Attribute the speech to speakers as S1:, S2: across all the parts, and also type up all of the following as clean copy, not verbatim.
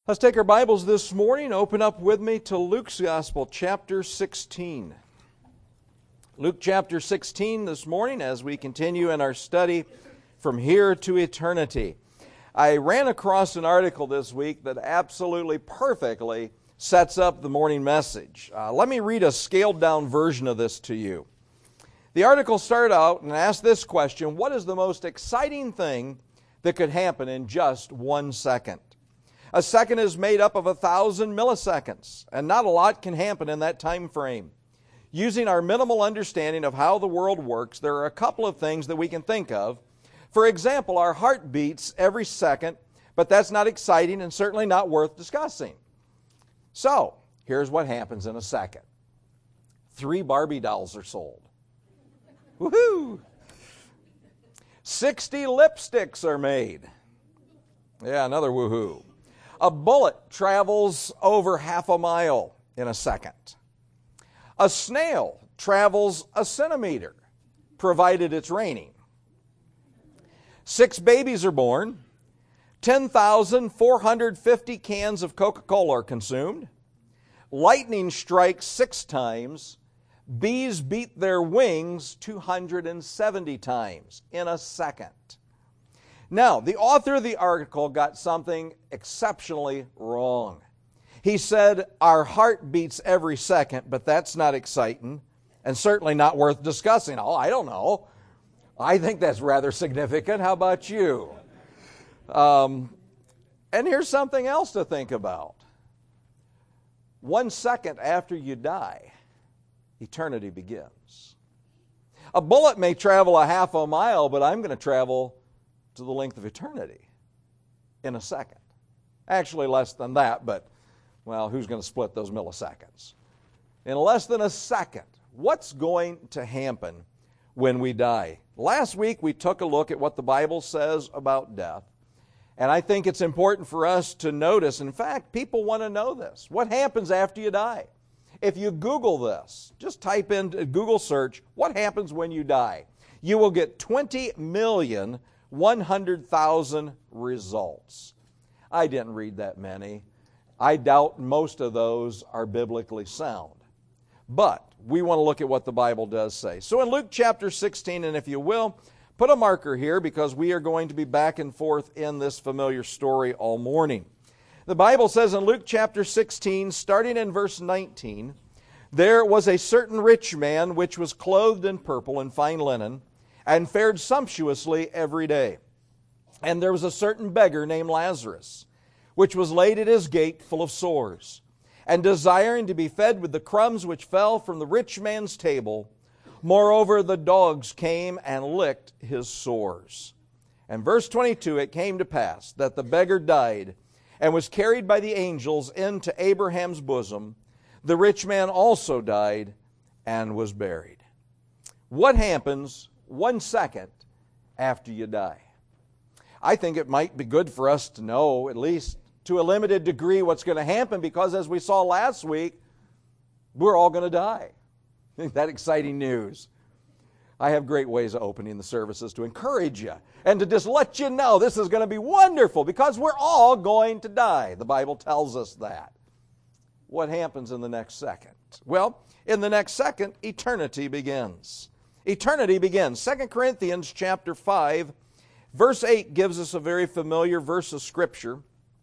S1: Let's take our Bibles this morning. Open up with me to Luke's Gospel, chapter 16. Luke chapter 16 this morning as we continue in our study from here to eternity. I ran across an article this week that absolutely perfectly sets up the morning message. Let me read a scaled down version of this to you. The article started out and asked this question: what is the most exciting thing that could happen in just 1 second? A second is made up of 1,000 milliseconds, and not a lot can happen in that time frame. Using our minimal understanding of how the world works, there are a couple of things that we can think of. For example, our heart beats every second, but that's not exciting and certainly not worth discussing. So, here's what happens in a second. 3 Barbie dolls are sold. Woohoo! 60 lipsticks are made. Yeah, another woohoo. A bullet travels over half a mile in a second. A snail travels a centimeter, provided it's raining. 6 babies are born. 10,450 cans of Coca-Cola are consumed. Lightning strikes 6 times. Bees beat their wings 270 times in a second. Now, the author of the article got something exceptionally wrong. He said, our heart beats every second, but that's not exciting and certainly not worth discussing. Oh, I don't know. I think that's rather significant. How about you? And here's something else to think about. 1 second after you die, eternity begins. A bullet may travel a half a mile, but I'm going to travel to the length of eternity in a second. Actually less than that, but, well, who's going to split those milliseconds? In less than a second, what's going to happen when we die? Last week we took a look at what the Bible says about death, and I think it's important for us to notice, in fact, people want to know this. What happens after you die? If you Google this, just type in Google search, what happens when you die? You will get 20,100,000 results. I didn't read that many. I doubt most of those are biblically sound. But we want to look at what the Bible does say. So in Luke chapter 16, and if you will, put a marker here because we are going to be back and forth in this familiar story all morning. The Bible says in Luke chapter 16, starting in verse 19, there was a certain rich man which was clothed in purple and fine linen, and fared sumptuously every day. And there was a certain beggar named Lazarus, which was laid at his gate full of sores, and desiring to be fed with the crumbs which fell from the rich man's table. Moreover, the dogs came and licked his sores. And verse 22, it came to pass that the beggar died and was carried by the angels into Abraham's bosom. The rich man also died and was buried. What happens 1 second after you die? I think it might be good for us to know, at least to a limited degree, what's going to happen, because as we saw last week, we're all going to die. Isn't that exciting news? I have great ways of opening the services to encourage you and to just let you know this is going to be wonderful because we're all going to die. The Bible tells us that. What happens in the next second? Well, in the next second, eternity begins. Eternity begins. 2 Corinthians chapter 5, verse 8 gives us a very familiar verse of Scripture.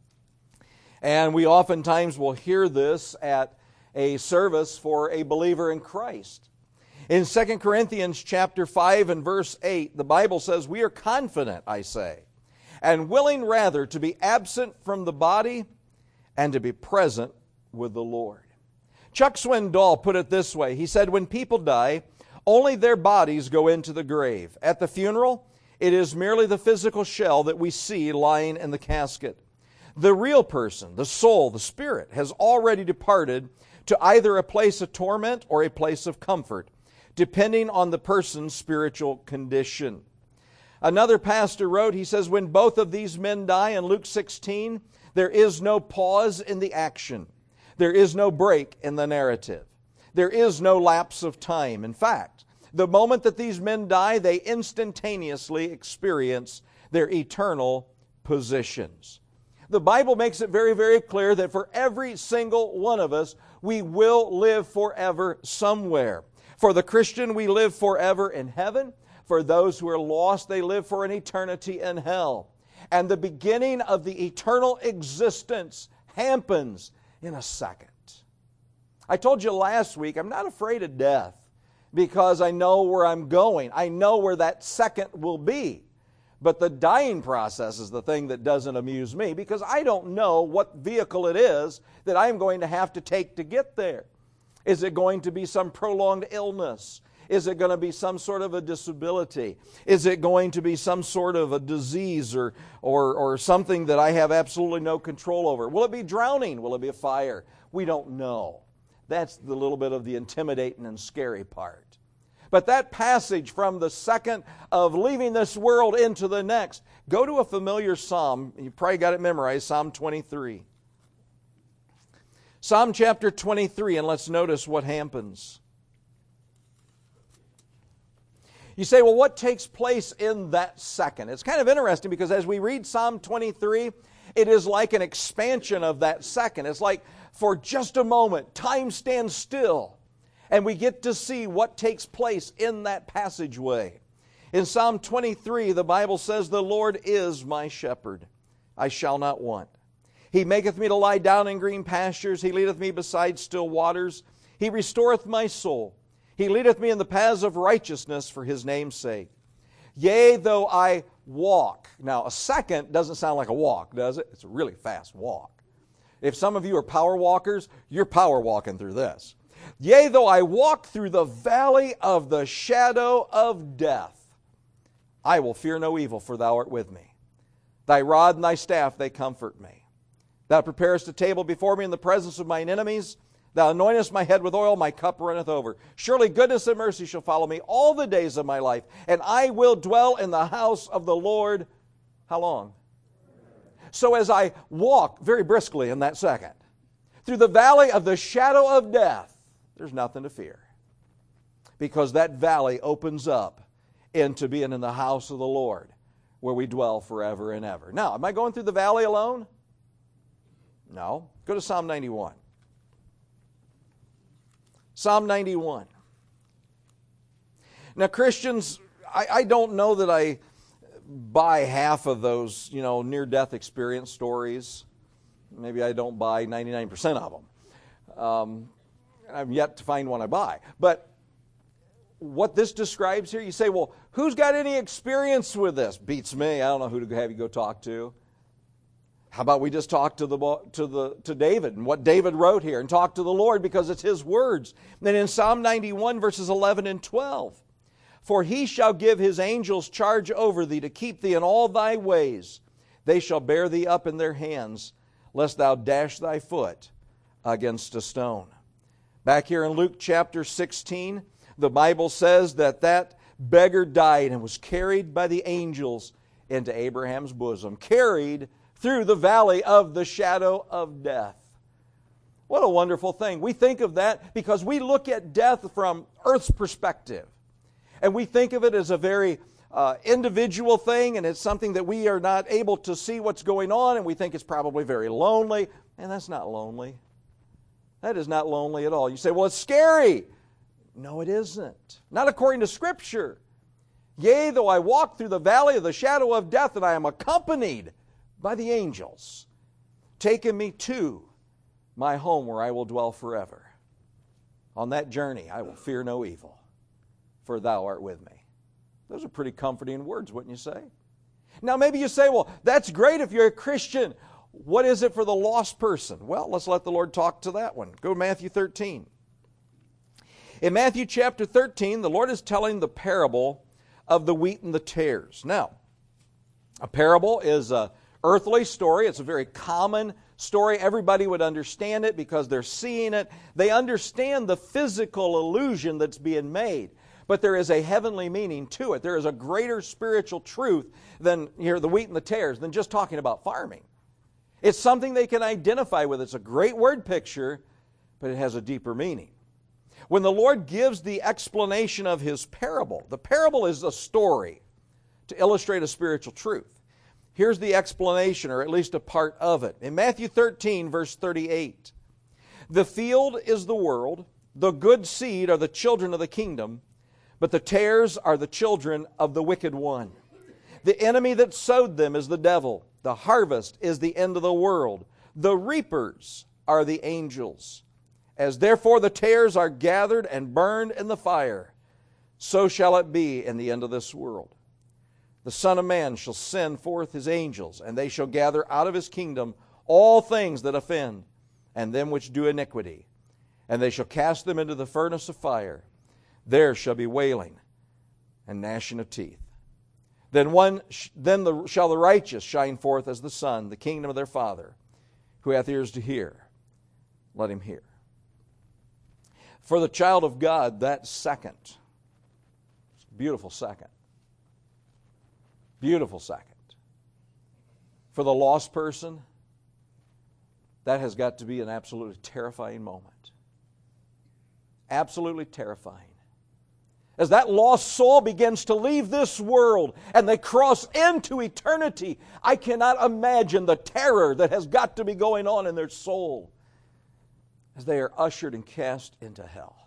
S1: And we oftentimes will hear this at a service for a believer in Christ. In 2 Corinthians chapter 5 and verse 8, the Bible says, we are confident, I say, and willing rather to be absent from the body and to be present with the Lord. Chuck Swindoll put it this way. He said, when people die, only their bodies go into the grave. At the funeral, it is merely the physical shell that we see lying in the casket. The real person, the soul, the spirit, has already departed to either a place of torment or a place of comfort, depending on the person's spiritual condition. Another pastor wrote, he says, when both of these men die in Luke 16, there is no pause in the action. There is no break in the narrative. There is no lapse of time. In fact, the moment that these men die, they instantaneously experience their eternal positions. The Bible makes it very, very clear that for every single one of us, we will live forever somewhere. For the Christian, we live forever in heaven. For those who are lost, they live for an eternity in hell. And the beginning of the eternal existence happens in a second. I told you last week, I'm not afraid of death because I know where I'm going. I know where that second will be. But the dying process is the thing that doesn't amuse me because I don't know what vehicle it is that I'm going to have to take to get there. Is it going to be some prolonged illness? Is it going to be some sort of a disability? Is it going to be some sort of a disease or something that I have absolutely no control over? Will it be drowning? Will it be a fire? We don't know. That's the little bit of the intimidating and scary part. But that passage from the second of leaving this world into the next, go to a familiar psalm. You probably got it memorized, Psalm 23. Psalm chapter 23, and let's notice what happens. You say, well, what takes place in that second? It's kind of interesting because as we read Psalm 23, it is like an expansion of that second. It's like for just a moment, time stands still, and we get to see what takes place in that passageway. In Psalm 23, the Bible says, "The Lord is my shepherd, I shall not want. He maketh me to lie down in green pastures. He leadeth me beside still waters. He restoreth my soul. He leadeth me in the paths of righteousness for His name's sake. Yea, though I walk." Now, a second doesn't sound like a walk, does it? It's a really fast walk. If some of you are power walkers, you're power walking through this. "Yea, though I walk through the valley of the shadow of death, I will fear no evil, for Thou art with me. Thy rod and Thy staff, they comfort me. Thou preparest a table before me in the presence of mine enemies. Thou anointest my head with oil, my cup runneth over. Surely goodness and mercy shall follow me all the days of my life, and I will dwell in the house of the Lord." How long? So as I walk very briskly in that second, through the valley of the shadow of death, there's nothing to fear. Because that valley opens up into being in the house of the Lord, where we dwell forever and ever. Now, am I going through the valley alone? No. Go to Psalm 91. Psalm 91. Now, Christians, I don't know that I buy half of those, near-death experience stories. Maybe I don't buy 99% of them. I've yet to find one I buy. But what this describes here, you say, well, who's got any experience with this? Beats me. I don't know who to have you go talk to. How about we just talk to David and what David wrote here and talk to the Lord because it's His words. Then in Psalm 91, verses 11 and 12, "For He shall give His angels charge over thee to keep thee in all thy ways. They shall bear thee up in their hands, lest thou dash thy foot against a stone." Back here in Luke chapter 16, the Bible says that beggar died and was carried by the angels into Abraham's bosom. Carried through the valley of the shadow of death. What a wonderful thing. We think of that because we look at death from earth's perspective. And we think of it as a very individual thing, and it's something that we are not able to see what's going on, and we think it's probably very lonely. And that's not lonely. That is not lonely at all. You say, well, it's scary. No, it isn't. Not according to Scripture. "Yea, though I walk through the valley of the shadow of death, and I am accompanied by the angels, taking me to my home where I will dwell forever. On that journey I will fear no evil, for Thou art with me." Those are pretty comforting words, wouldn't you say? Now maybe you say, well, that's great if you're a Christian. What is it for the lost person? Well, let's let the Lord talk to that one. Go to Matthew 13. In Matthew chapter 13, the Lord is telling the parable of the wheat and the tares. Now, a parable is a earthly story. It's a very common story. Everybody would understand it because they're seeing it. They understand the physical illusion that's being made. But there is a heavenly meaning to it. There is a greater spiritual truth than the wheat and the tares, than just talking about farming. It's something they can identify with. It's a great word picture, but it has a deeper meaning. When the Lord gives the explanation of His parable, the parable is a story to illustrate a spiritual truth. Here's the explanation, or at least a part of it. In Matthew 13, verse 38, the field is the world, the good seed are the children of the kingdom, but the tares are the children of the wicked one. The enemy that sowed them is the devil. The harvest is the end of the world. The reapers are the angels. As therefore the tares are gathered and burned in the fire, so shall it be in the end of this world. The Son of Man shall send forth his angels, and they shall gather out of his kingdom all things that offend, and them which do iniquity. And they shall cast them into the furnace of fire. There shall be wailing and gnashing of teeth. Then shall the righteous shine forth as the sun, the kingdom of their Father. Who hath ears to hear, let him hear. For the child of God, that second, beautiful second. Beautiful second. For the lost person, that has got to be an absolutely terrifying moment. Absolutely terrifying. As that lost soul begins to leave this world and they cross into eternity, I cannot imagine the terror that has got to be going on in their soul as they are ushered and cast into hell.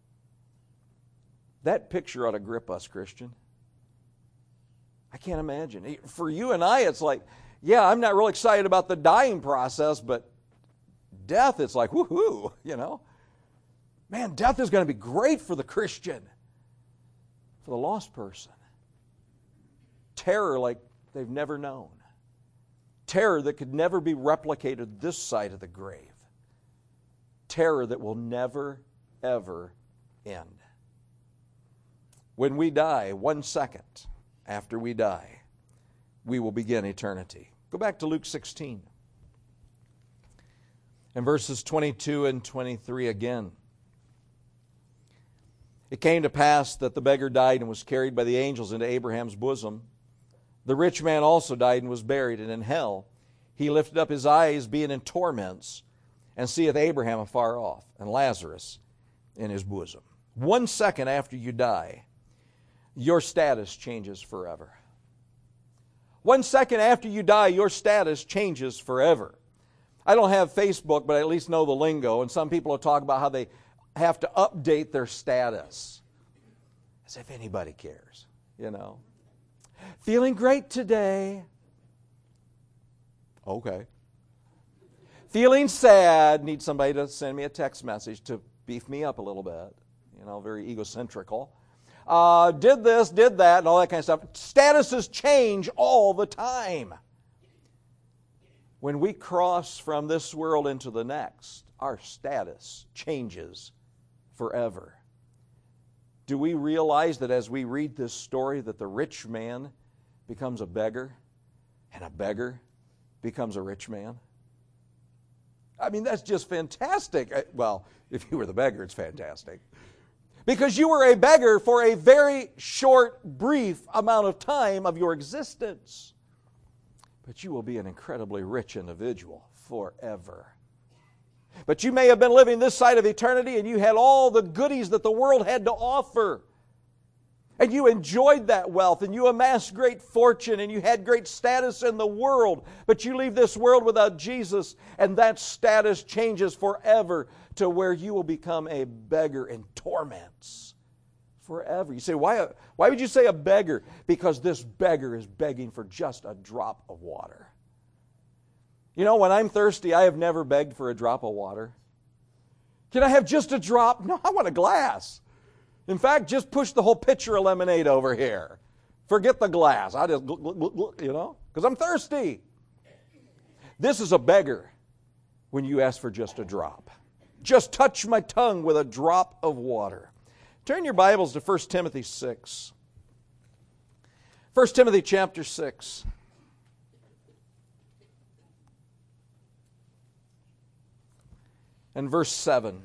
S1: That picture ought to grip us, Christian. I can't imagine. For you and I, it's like, yeah, I'm not real excited about the dying process, but death, it's like, woohoo, you know. Man, death is going to be great for the Christian. For the lost person. Terror like they've never known. Terror that could never be replicated this side of the grave. Terror that will never, ever end. When we die, 1 second after we die, we will begin eternity. Go back to Luke 16. And verses 22 and 23 again. It came to pass that the beggar died and was carried by the angels into Abraham's bosom. The rich man also died and was buried, and in hell he lifted up his eyes, being in torments, and seeth Abraham afar off, and Lazarus in his bosom. 1 second after you die, your status changes forever. 1 second after you die, your status changes forever. I don't have Facebook, but I at least know the lingo, and some people will talk about how they have to update their status. As if anybody cares, you know. Feeling great today. Okay. Feeling sad. Need somebody to send me a text message to beef me up a little bit. You know, very egocentrical. Did this, did that, and all that kind of stuff. Statuses change all the time. When we cross from this world into the next, our status changes forever. Do we realize that as we read this story that the rich man becomes a beggar and a beggar becomes a rich man? I mean, that's just fantastic. Well, if you were the beggar, it's fantastic. Because you were a beggar for a very short, brief amount of time of your existence. But you will be an incredibly rich individual forever. But you may have been living this side of eternity and you had all the goodies that the world had to offer. And you enjoyed that wealth and you amassed great fortune and you had great status in the world. But you leave this world without Jesus and that status changes forever to where you will become a beggar in torments forever. You say, why would you say a beggar? Because this beggar is begging for just a drop of water. You know, when I'm thirsty, I have never begged for a drop of water. Can I have just a drop? No, I want a glass. In fact, just push the whole pitcher of lemonade over here. Forget the glass. I just, you know, because I'm thirsty. This is a beggar when you ask for just a drop. Just touch my tongue with a drop of water. Turn your Bibles to 1 Timothy 6. 1 Timothy chapter 6. And verse 7.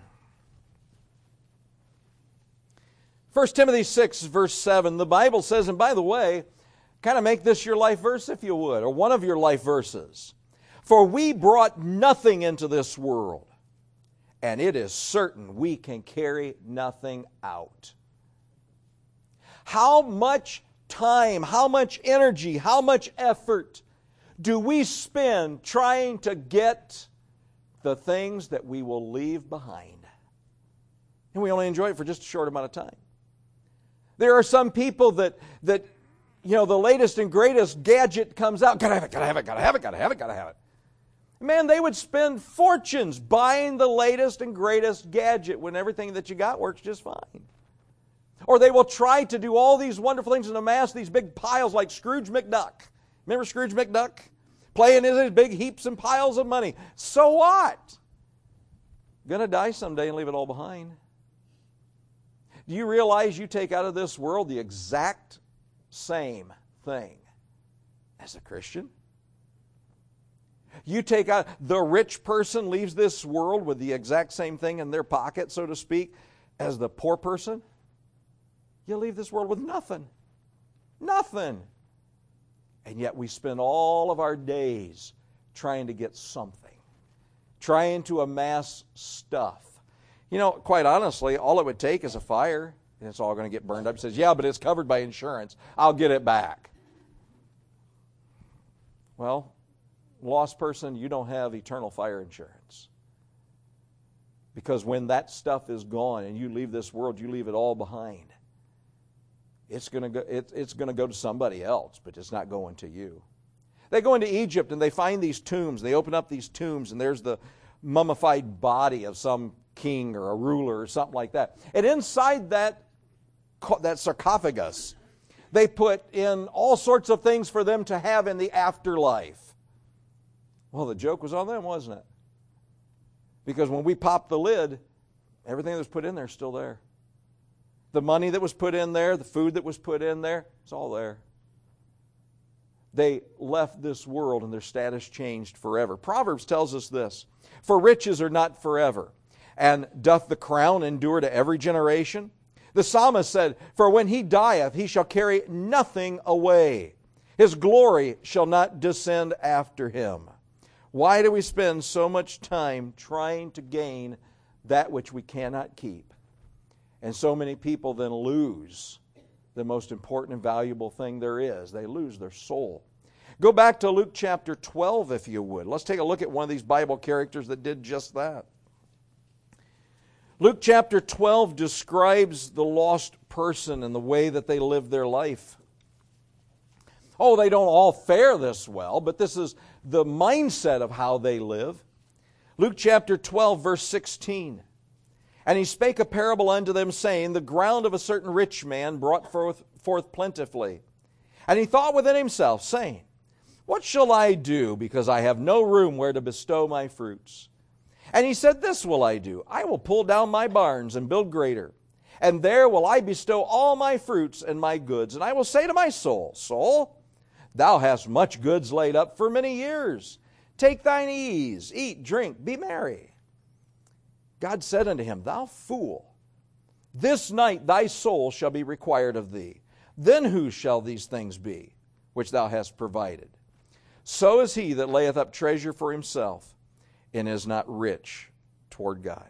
S1: 1 Timothy 6, verse 7, the Bible says, and by the way, kind of make this your life verse if you would, or one of your life verses. For we brought nothing into this world, and it is certain we can carry nothing out. How much time, how much energy, how much effort do we spend trying to get the things that we will leave behind? And we only enjoy it for just a short amount of time. There are some people that the latest and greatest gadget comes out, gotta have it, gotta have it, gotta have it, gotta have it, gotta have it. Man, they would spend fortunes buying the latest and greatest gadget when everything that you got works just fine. Or they will try to do all these wonderful things and amass these big piles like Scrooge McDuck. Remember Scrooge McDuck? Playing his big heaps and piles of money. So what? Gonna die someday and leave it all behind. Do you realize you take out of this world the exact same thing as a Christian? You take out, the rich person leaves this world with the exact same thing in their pocket, so to speak, as the poor person. You leave this world with nothing. Nothing. And yet we spend all of our days trying to get something, trying to amass stuff. You know, quite honestly, all it would take is a fire, and it's all going to get burned up. He says, yeah, but it's covered by insurance. I'll get it back. Well, lost person, you don't have eternal fire insurance. Because when that stuff is gone and you leave this world, you leave it all behind. It's going to go to somebody else, but it's not going to you. They go into Egypt and they find these tombs. They open up these tombs and there's the mummified body of some king or a ruler or something like that. And inside that sarcophagus, they put in all sorts of things for them to have in the afterlife. Well, the joke was on them, wasn't it? Because when we pop the lid, everything that was put in there is still there. The money that was put in there, the food that was put in there, it's all there. They left this world and their status changed forever. Proverbs tells us this, for riches are not forever, and doth the crown endure to every generation? The psalmist said, for when he dieth, he shall carry nothing away. His glory shall not descend after him. Why do we spend so much time trying to gain that which we cannot keep? And so many people then lose the most important and valuable thing there is. They lose their soul. Go back to Luke chapter 12, if you would. Let's take a look at one of these Bible characters that did just that. Luke chapter 12 describes the lost person and the way that they live their life. Oh, they don't all fare this well, but this is the mindset of how they live. Luke chapter 12, verse 16. And he spake a parable unto them, saying, the ground of a certain rich man brought forth plentifully. And he thought within himself, saying, what shall I do, because I have no room where to bestow my fruits? And he said, this will I do. I will pull down my barns and build greater. And there will I bestow all my fruits and my goods. And I will say to my soul, soul, thou hast much goods laid up for many years. Take thine ease, eat, drink, be merry. God said unto him, thou fool, this night thy soul shall be required of thee. Then whose shall these things be, which thou hast provided? So is he that layeth up treasure for himself, and is not rich toward God.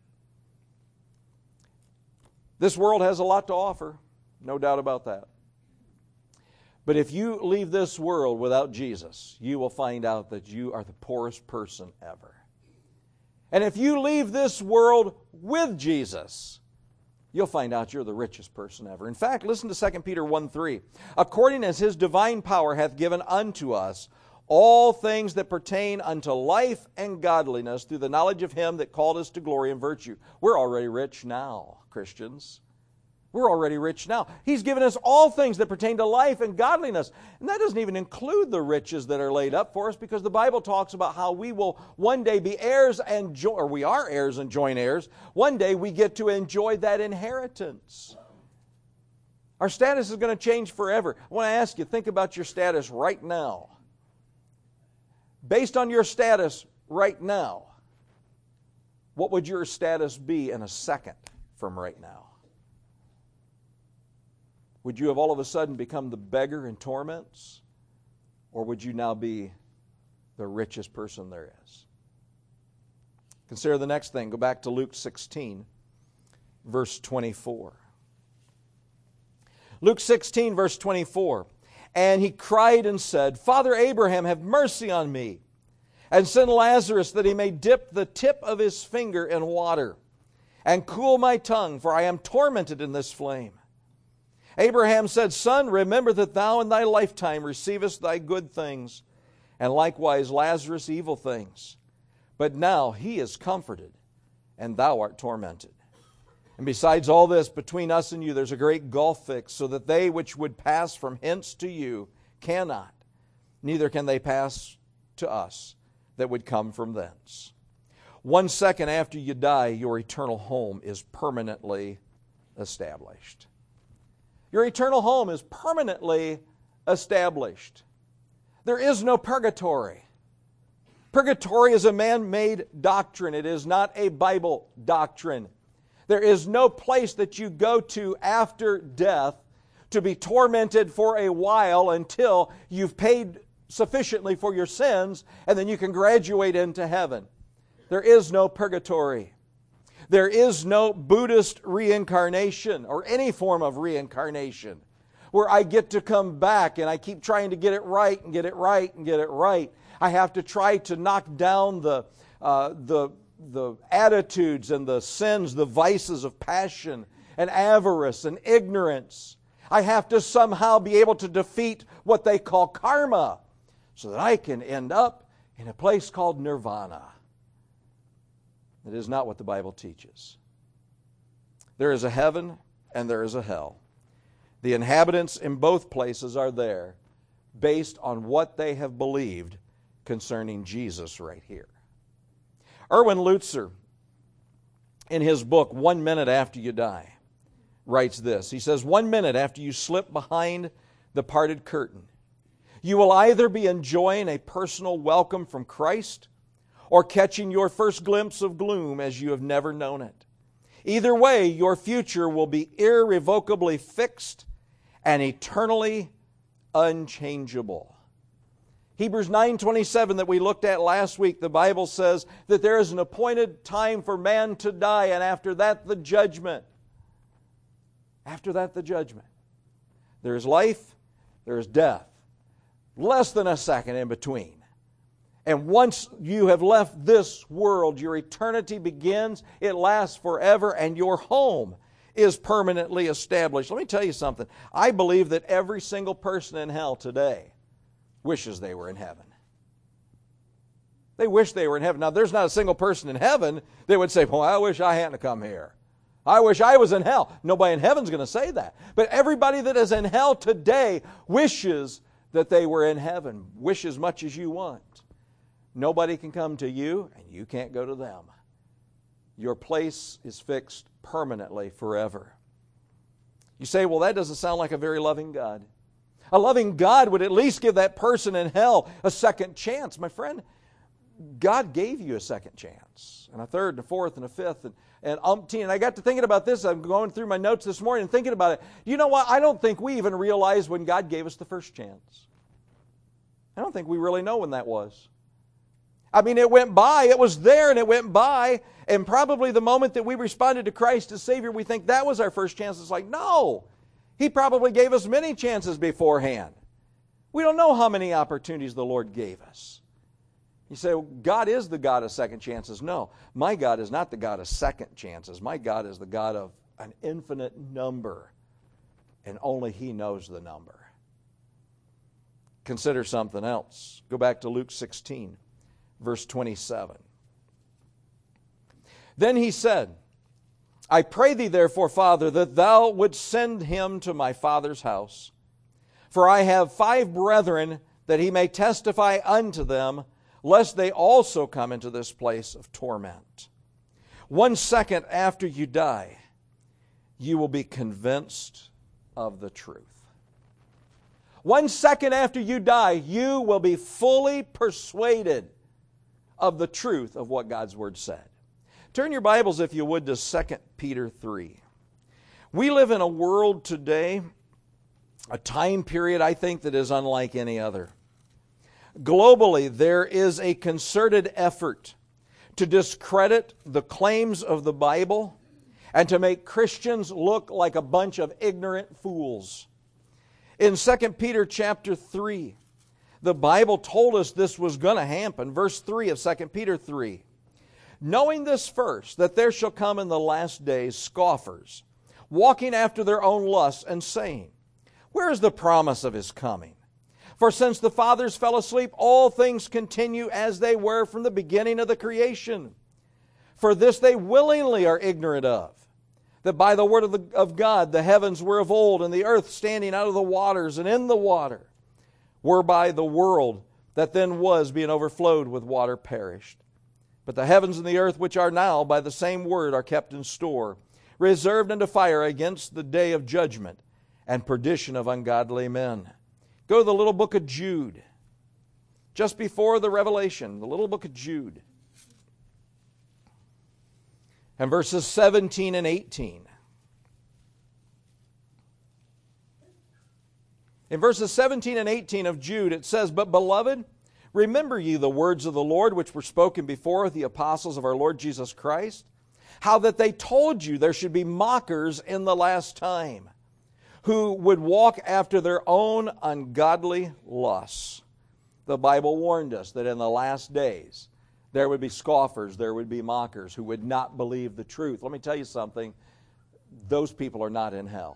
S1: This world has a lot to offer, no doubt about that. But if you leave this world without Jesus, you will find out that you are the poorest person ever. And if you leave this world with Jesus, you'll find out you're the richest person ever. In fact, listen to 2 Peter 1:3. According as his divine power hath given unto us all things that pertain unto life and godliness through the knowledge of him that called us to glory and virtue. We're already rich now, Christians. We're already rich now. He's given us all things that pertain to life and godliness. And that doesn't even include the riches that are laid up for us, because the Bible talks about how we will one day be heirs and or we are heirs and joint heirs. One day we get to enjoy that inheritance. Our status is going to change forever. I want to ask you, think about your status right now. Based on your status right now, what would your status be in a second from right now? Would you have all of a sudden become the beggar in torments? Or would you now be the richest person there is? Consider the next thing. Go back to Luke 16, verse 24. Luke 16, verse 24. And he cried and said, Father Abraham, have mercy on me, and send Lazarus that he may dip the tip of his finger in water, and cool my tongue, for I am tormented in this flame. Abraham said, Son, remember that thou in thy lifetime receivest thy good things, and likewise Lazarus evil things. But now he is comforted, and thou art tormented. And besides all this, between us and you there's a great gulf fixed, so that they which would pass from hence to you cannot, neither can they pass to us that would come from thence. 1 second after you die, your eternal home is permanently established. Your eternal home is permanently established. There is no purgatory. Purgatory is a man-made doctrine. It is not a Bible doctrine. There is no place that you go to after death to be tormented for a while until you've paid sufficiently for your sins, and then you can graduate into heaven. There is no purgatory. There is no Buddhist reincarnation or any form of reincarnation where I get to come back and I keep trying to get it right and get it right and get it right. I have to try to knock down the attitudes and the sins, the vices of passion and avarice and ignorance. I have to somehow be able to defeat what they call karma so that I can end up in a place called nirvana. It is not what the Bible teaches. There is a heaven and there is a hell. The inhabitants in both places are there based on what they have believed concerning Jesus right here. Erwin Lutzer, in his book, 1 Minute After You Die, writes this. He says, 1 minute after you slip behind the parted curtain, you will either be enjoying a personal welcome from Christ or catching your first glimpse of gloom as you have never known it. Either way, your future will be irrevocably fixed and eternally unchangeable. Hebrews 9:27 that we looked at last week, the Bible says that there is an appointed time for man to die, and after that the judgment. After that the judgment. There is life, there is death. Less than a second in between. And once you have left this world, your eternity begins, it lasts forever, and your home is permanently established. Let me tell you something. I believe that every single person in hell today wishes they were in heaven. They wish they were in heaven. Now, there's not a single person in heaven that would say, well, I wish I hadn't come here. I wish I was in hell. Nobody in heaven's going to say that. But everybody that is in hell today wishes that they were in heaven. Wish as much as you want. Nobody can come to you, and you can't go to them. Your place is fixed permanently forever. You say, well, that doesn't sound like a very loving God. A loving God would at least give that person in hell a second chance. My friend, God gave you a second chance, and a third, and a fourth, and a fifth, and umpteen. And I got to thinking about this. I'm going through my notes this morning and thinking about it. You know what? I don't think we even realized when God gave us the first chance. I don't think we really know when that was. I mean, it went by. It was there and it went by. And probably the moment that we responded to Christ as Savior, we think that was our first chance. It's like, no. He probably gave us many chances beforehand. We don't know how many opportunities the Lord gave us. You say, well, God is the God of second chances. No, my God is not the God of second chances. My God is the God of an infinite number. And only He knows the number. Consider something else. Go back to Luke 16. Verse 27. Then he said, I pray thee therefore, Father, that thou wouldst send him to my father's house. For I have 5 brethren, that he may testify unto them, lest they also come into this place of torment. 1 second after you die, you will be convinced of the truth. 1 second after you die, you will be fully persuaded of the truth of what God's Word said. Turn your Bibles, if you would, to 2 Peter 3. We live in a world today, a time period I think that is unlike any other. Globally, there is a concerted effort to discredit the claims of the Bible and to make Christians look like a bunch of ignorant fools. In 2 Peter chapter 3, the Bible told us this was going to happen. Verse 3 of 2 Peter 3. Knowing this first, that there shall come in the last days scoffers, walking after their own lusts, and saying, where is the promise of his coming? For since the fathers fell asleep, all things continue as they were from the beginning of the creation. For this they willingly are ignorant of, that by the word of God the heavens were of old, and the earth standing out of the waters and in the water, whereby the world that then was, being overflowed with water, perished. But the heavens and the earth, which are now by the same word, are kept in store, reserved unto fire against the day of judgment and perdition of ungodly men. Go to the little book of Jude. Just before the Revelation, the little book of Jude. And verses 17 and 18. In verses 17 and 18 of Jude, it says, but beloved, remember ye the words of the Lord, which were spoken before the apostles of our Lord Jesus Christ, how that they told you there should be mockers in the last time, who would walk after their own ungodly lusts. The Bible warned us that in the last days, there would be scoffers, there would be mockers who would not believe the truth. Let me tell you something, those people are not in hell.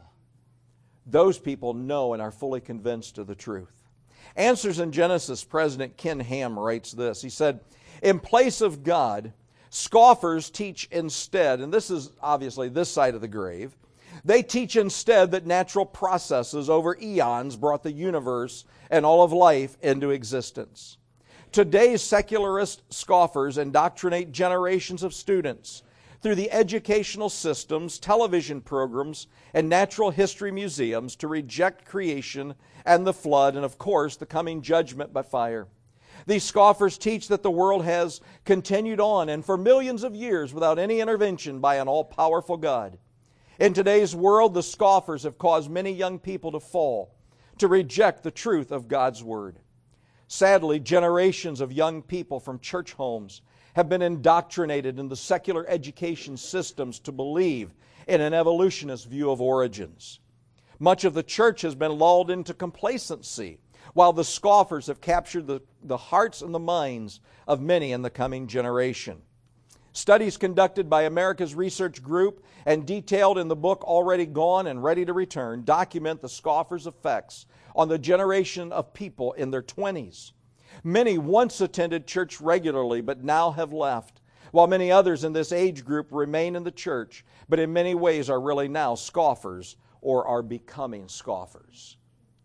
S1: Those people know and are fully convinced of the truth. Answers in Genesis, President Ken Ham writes this. He said, in place of God, scoffers teach instead, and this is obviously this side of the grave, they teach instead that natural processes over eons brought the universe and all of life into existence. Today's secularist scoffers indoctrinate generations of students through the educational systems, television programs, and natural history museums to reject creation and the flood and, of course, the coming judgment by fire. These scoffers teach that the world has continued on and for millions of years without any intervention by an all-powerful God. In today's world, the scoffers have caused many young people to fall, to reject the truth of God's Word. Sadly, generations of young people from church homes have been indoctrinated in the secular education systems to believe in an evolutionist view of origins. Much of the church has been lulled into complacency, while the scoffers have captured the hearts and the minds of many in the coming generation. Studies conducted by America's Research Group and detailed in the book Already Gone and Ready to Return document the scoffers' effects on the generation of people in their 20s. Many once attended church regularly but now have left, while many others in this age group remain in the church, but in many ways are really now scoffers or are becoming scoffers.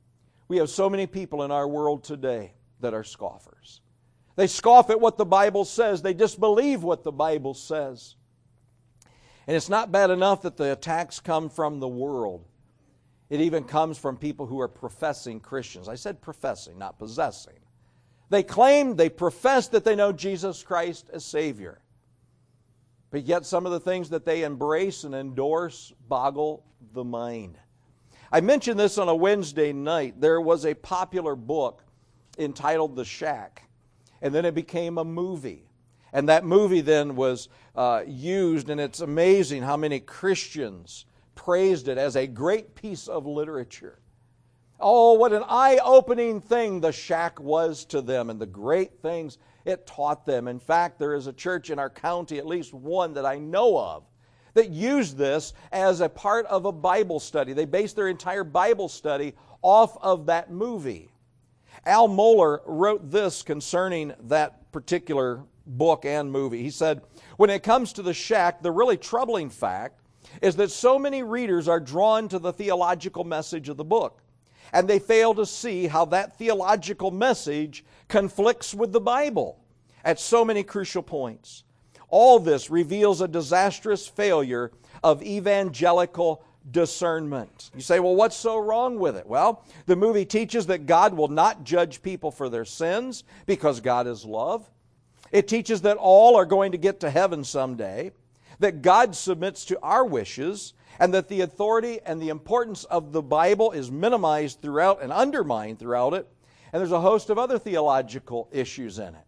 S1: We have so many people in our world today that are scoffers. They scoff at what the Bible says. They disbelieve what the Bible says. And it's not bad enough that the attacks come from the world. It even comes from people who are professing Christians. I said professing, not possessing. They claim, they profess that they know Jesus Christ as Savior. But yet some of the things that they embrace and endorse boggle the mind. I mentioned this on a Wednesday night. There was a popular book entitled The Shack, and then it became a movie. And that movie then was used, and it's amazing how many Christians praised it as a great piece of literature. Oh, what an eye-opening thing The Shack was to them and the great things it taught them. In fact, there is a church in our county, at least one that I know of, that used this as a part of a Bible study. They based their entire Bible study off of that movie. Al Mohler wrote this concerning that particular book and movie. He said, when it comes to The Shack, the really troubling fact is that so many readers are drawn to the theological message of the book, and they fail to see how that theological message conflicts with the Bible at so many crucial points. All this reveals a disastrous failure of evangelical discernment. You say, well, what's so wrong with it? Well, the movie teaches that God will not judge people for their sins because God is love. It teaches that all are going to get to heaven someday, that God submits to our wishes, and that the authority and the importance of the Bible is minimized throughout and undermined throughout it, and there's a host of other theological issues in it.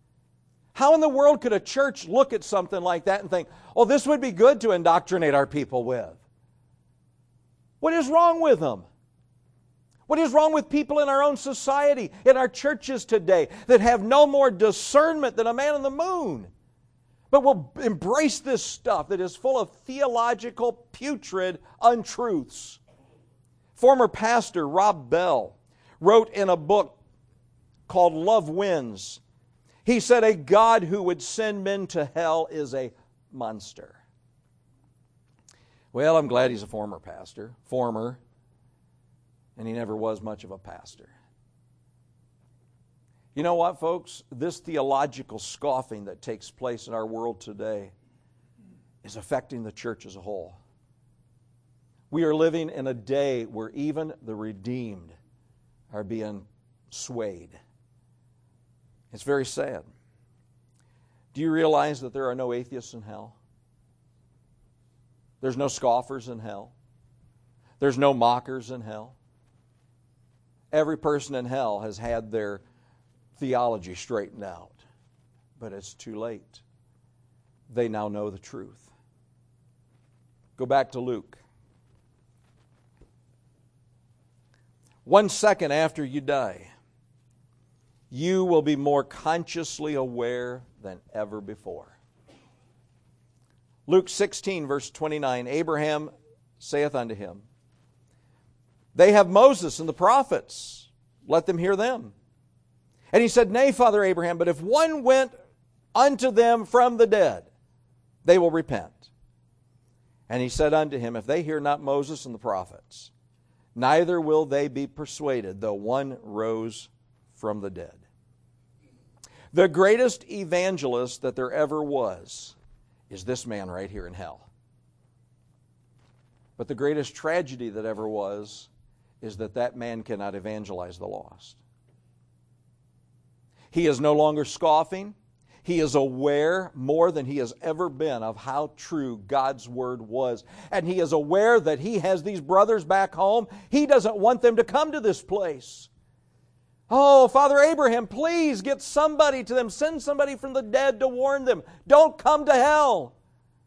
S1: How in the world could a church look at something like that and think, oh, this would be good to indoctrinate our people with? What is wrong with them? What is wrong with people in our own society, in our churches today, that have no more discernment than a man on the moon, but will embrace this stuff that is full of theological, putrid untruths? Former pastor Rob Bell wrote in a book called Love Wins, he said, a God who would send men to hell is a monster. Well, I'm glad he's a former pastor. And he never was much of a pastor. You know what, folks? This theological scoffing that takes place in our world today is affecting the church as a whole. We are living in a day where even the redeemed are being swayed. It's very sad. Do you realize that there are no atheists in hell? There's no scoffers in hell. There's no mockers in hell. Every person in hell has had their theology straightened out, but it's too late. They now know the truth. Go back to Luke. 1 second after you die, you will be more consciously aware than ever before. Luke 16, verse 29, Abraham saith unto him, they have Moses and the prophets. Let them hear them. And he said, nay, Father Abraham, but if one went unto them from the dead, they will repent. And he said unto him, if they hear not Moses and the prophets, neither will they be persuaded, though one rose from the dead. The greatest evangelist that there ever was is this man right here in hell. But the greatest tragedy that ever was is that man cannot evangelize the lost. He is no longer scoffing. He is aware more than he has ever been of how true God's Word was. And he is aware that he has these brothers back home. He doesn't want them to come to this place. Oh, Father Abraham, please get somebody to them. Send somebody from the dead to warn them. Don't come to hell.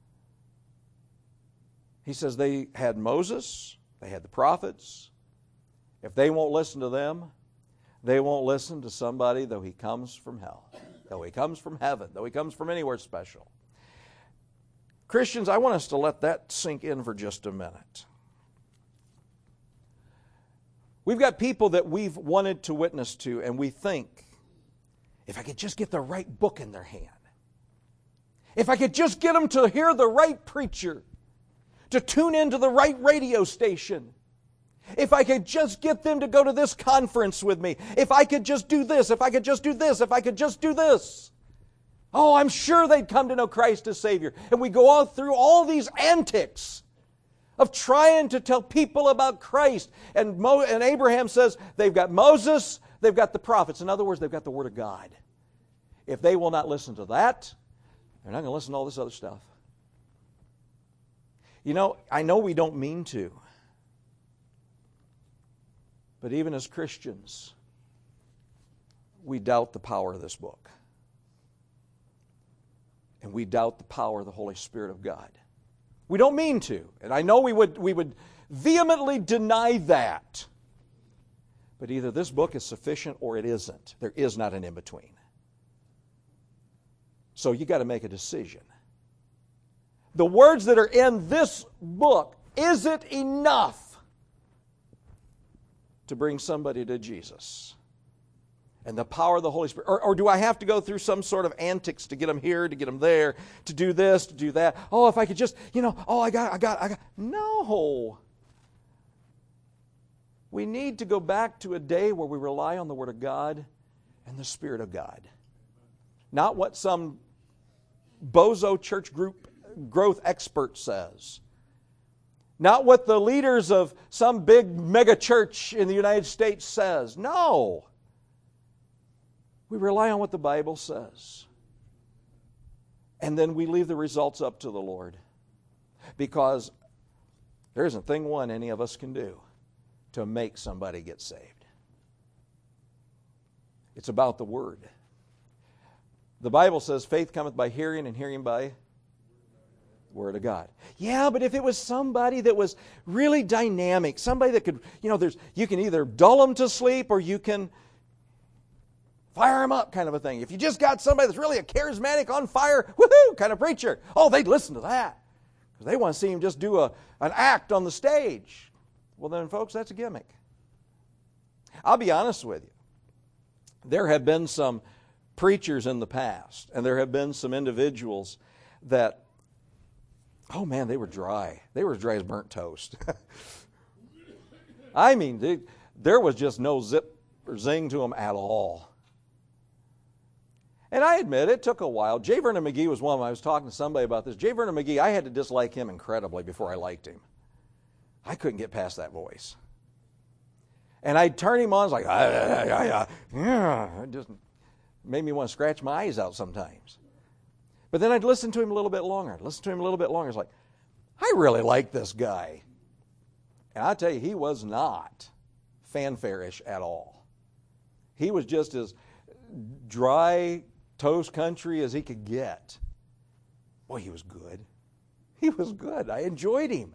S1: He says they had Moses, they had the prophets. If they won't listen to them, they won't listen to somebody, though he comes from hell, though he comes from heaven, though he comes from anywhere special. Christians, I want us to let that sink in for just a minute. We've got people that we've wanted to witness to, and we think, if I could just get the right book in their hand, if I could just get them to hear the right preacher, to tune into the right radio station, if I could just get them to go to this conference with me, if I could just do this, if I could just do this, if I could just do this, oh, I'm sure they'd come to know Christ as Savior. And we go on through all these antics of trying to tell people about Christ. And Abraham says they've got Moses, they've got the prophets. In other words, they've got the Word of God. If they will not listen to that, they're not going to listen to all this other stuff. You know, I know we don't mean to. But even as Christians, we doubt the power of this book. And we doubt the power of the Holy Spirit of God. We don't mean to. And I know we would vehemently deny that. But either this book is sufficient or it isn't. There is not an in-between. So you got to make a decision. The words that are in this book, is it enough to bring somebody to Jesus? And the power of the Holy Spirit. Or do I have to go through some sort of antics to get them here, to get them there, to do this, to do that? Oh, if I could just, I got. No. We need to go back to a day where we rely on the Word of God and the Spirit of God. Not what some bozo church group growth expert says. Not what the leaders of some big mega church in the United States says. No. We rely on what the Bible says. And then we leave the results up to the Lord. Because there isn't thing one any of us can do to make somebody get saved. It's about the Word. The Bible says faith cometh by hearing, and hearing by the Word of God. Yeah, but if it was somebody that was really dynamic, somebody that could, you can either dull them to sleep or you can fire them up kind of a thing. If you just got somebody that's really a charismatic, on fire, woohoo kind of preacher, they'd listen to that. Because they want to see him just do an act on the stage. Well then, folks, that's a gimmick. I'll be honest with you. There have been some preachers in the past, and there have been some individuals that, they were dry. They were as dry as burnt toast. I mean, there was just no zip or zing to them at all. And I admit, it took a while. J. Vernon McGee was one of them. I was talking to somebody about this. J. Vernon McGee, I had to dislike him incredibly before I liked him. I couldn't get past that voice. And I'd turn him on, it's like, it just made me want to scratch my eyes out sometimes. But then I'd listen to him a little bit longer. It's like, I really like this guy. And I'll tell you, he was not fanfare-ish at all. He was just as dry toast country as he could get. Boy, he was good. He was good. I enjoyed him.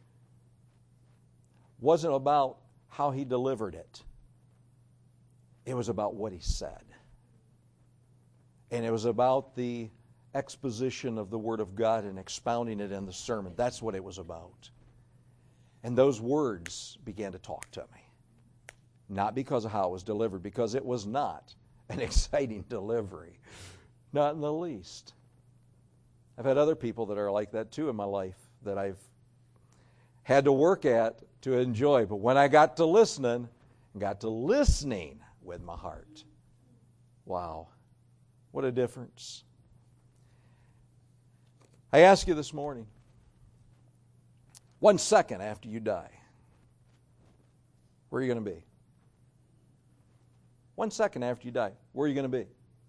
S1: Wasn't about how he delivered it. It was about what he said. And it was about the exposition of the Word of God and expounding it in the sermon. That's what it was about. And those words began to talk to me. Not because of how it was delivered, because it was not an exciting delivery. Not in the least. I've had other people that are like that too in my life that I've had to work at to enjoy. But when I got to listening with my heart, wow, what a difference. I ask you this morning, 1 second after you die, where are you going to be? 1 second after you die, where are you going to be?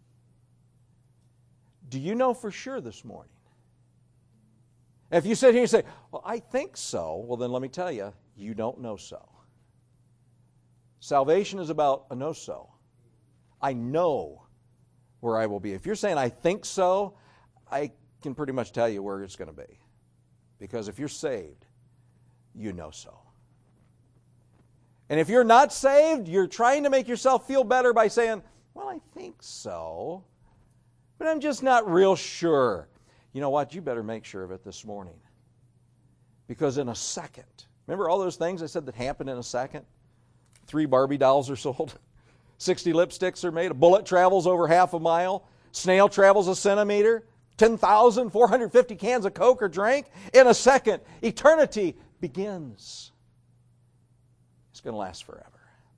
S1: Do you know for sure this morning? If you sit here and say, well, I think so, well then let me tell you, you don't know so. Salvation is about a know so. I know where I will be. If you're saying I think so, I can pretty much tell you where it's going to be. Because if you're saved, you know so. And if you're not saved, you're trying to make yourself feel better by saying, well, I think so, but I'm just not real sure. You know what? You better make sure of it this morning. Because in a second, remember all those things I said that happened in a second? 3 Barbie dolls are sold. 60 lipsticks are made. A bullet travels over half a mile. Snail travels a centimeter. 10,450 cans of Coke are drank. In a second, eternity begins. It's going to last forever.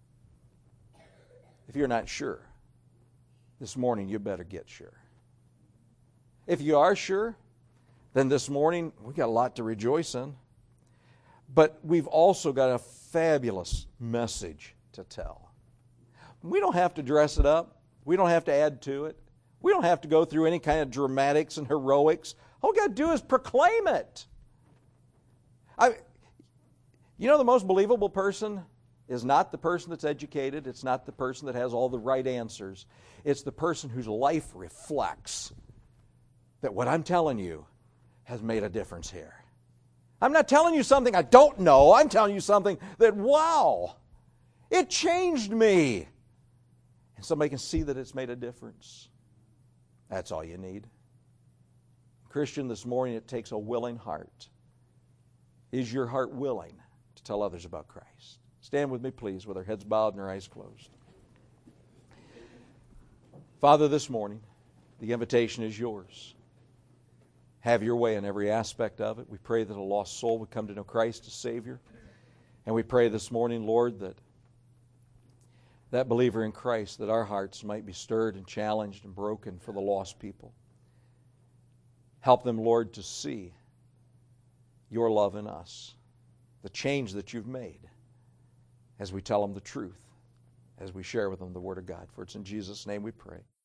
S1: If you're not sure, this morning you better get sure. If you are sure, then this morning we've got a lot to rejoice in. But we've also got a fabulous message to tell. We don't have to dress it up. We don't have to add to it. We don't have to go through any kind of dramatics and heroics. All we got to do is proclaim it. The most believable person is not the person that's educated. It's not the person that has all the right answers. It's the person whose life reflects that what I'm telling you has made a difference here. I'm not telling you something I don't know. I'm telling you something that, wow, it changed me. And somebody can see that it's made a difference. That's all you need. Christian, this morning it takes a willing heart. Is your heart willing to tell others about Christ? Stand with me, please, with our heads bowed and our eyes closed. Father, this morning, the invitation is yours. Have your way in every aspect of it. We pray that a lost soul would come to know Christ as Savior. And we pray this morning, Lord, that believer in Christ, that our hearts might be stirred and challenged and broken for the lost people. Help them, Lord, to see your love in us, the change that you've made as we tell them the truth, as we share with them the Word of God. For it's in Jesus' name we pray.